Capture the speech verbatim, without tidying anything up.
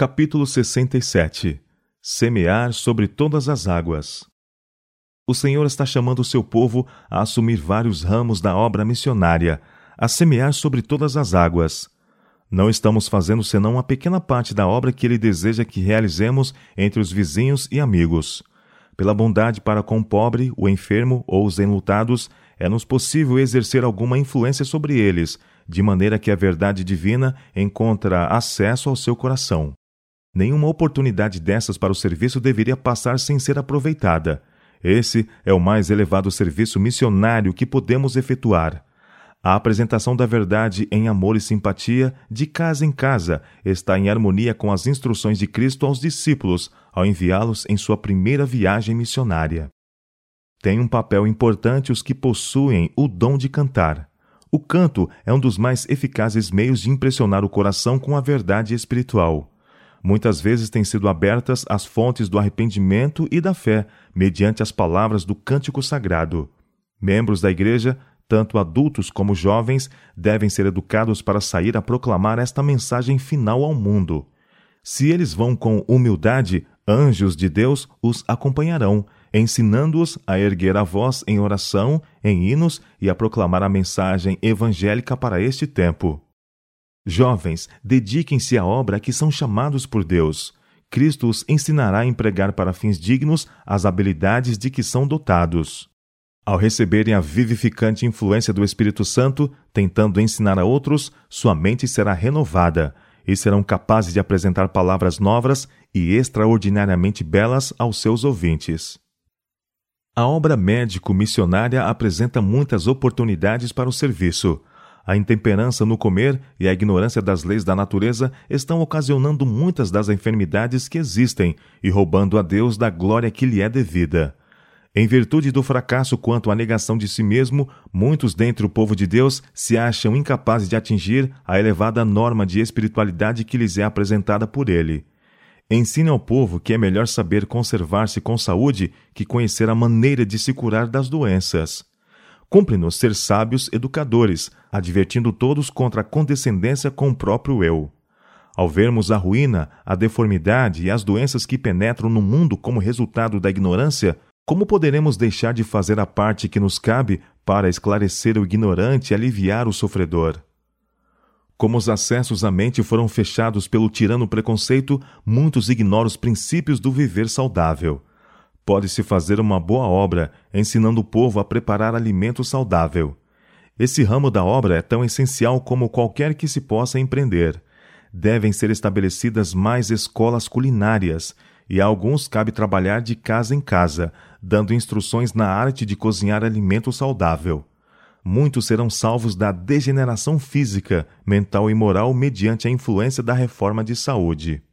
Capítulo sessenta e sete. Semear sobre todas as águas. O Senhor está chamando o seu povo a assumir vários ramos da obra missionária, a semear sobre todas as águas. Não estamos fazendo senão uma pequena parte da obra que Ele deseja que realizemos entre os vizinhos e amigos. Pela bondade para com o pobre, o enfermo ou os enlutados, é-nos possível exercer alguma influência sobre eles, de maneira que a verdade divina encontra acesso ao seu coração. Nenhuma oportunidade dessas para o serviço deveria passar sem ser aproveitada. Esse é o mais elevado serviço missionário que podemos efetuar. A apresentação da verdade em amor e simpatia, de casa em casa, está em harmonia com as instruções de Cristo aos discípulos, ao enviá-los em sua primeira viagem missionária. Tem um papel importante os que possuem o dom de cantar. O canto é um dos mais eficazes meios de impressionar o coração com a verdade espiritual. Muitas vezes têm sido abertas as fontes do arrependimento e da fé, mediante as palavras do cântico sagrado. Membros da igreja, tanto adultos como jovens, devem ser educados para sair a proclamar esta mensagem final ao mundo. Se eles vão com humildade, anjos de Deus os acompanharão, ensinando-os a erguer a voz em oração, em hinos e a proclamar a mensagem evangélica para este tempo. Jovens, dediquem-se à obra a que são chamados por Deus. Cristo os ensinará a empregar para fins dignos as habilidades de que são dotados. Ao receberem a vivificante influência do Espírito Santo, tentando ensinar a outros, sua mente será renovada e serão capazes de apresentar palavras novas e extraordinariamente belas aos seus ouvintes. A obra médico-missionária apresenta muitas oportunidades para o serviço. A intemperança no comer e a ignorância das leis da natureza estão ocasionando muitas das enfermidades que existem e roubando a Deus da glória que lhe é devida. Em virtude do fracasso quanto à negação de si mesmo, muitos dentre o povo de Deus se acham incapazes de atingir a elevada norma de espiritualidade que lhes é apresentada por Ele. Ensine ao povo que é melhor saber conservar-se com saúde que conhecer a maneira de se curar das doenças. Cumpre-nos ser sábios educadores, advertindo todos contra a condescendência com o próprio eu. Ao vermos a ruína, a deformidade e as doenças que penetram no mundo como resultado da ignorância, como poderemos deixar de fazer a parte que nos cabe para esclarecer o ignorante e aliviar o sofredor? Como os acessos à mente foram fechados pelo tirano preconceito, muitos ignoram os princípios do viver saudável. Pode-se fazer uma boa obra, ensinando o povo a preparar alimento saudável. Esse ramo da obra é tão essencial como qualquer que se possa empreender. Devem ser estabelecidas mais escolas culinárias, e a alguns cabe trabalhar de casa em casa, dando instruções na arte de cozinhar alimento saudável. Muitos serão salvos da degeneração física, mental e moral mediante a influência da reforma de saúde.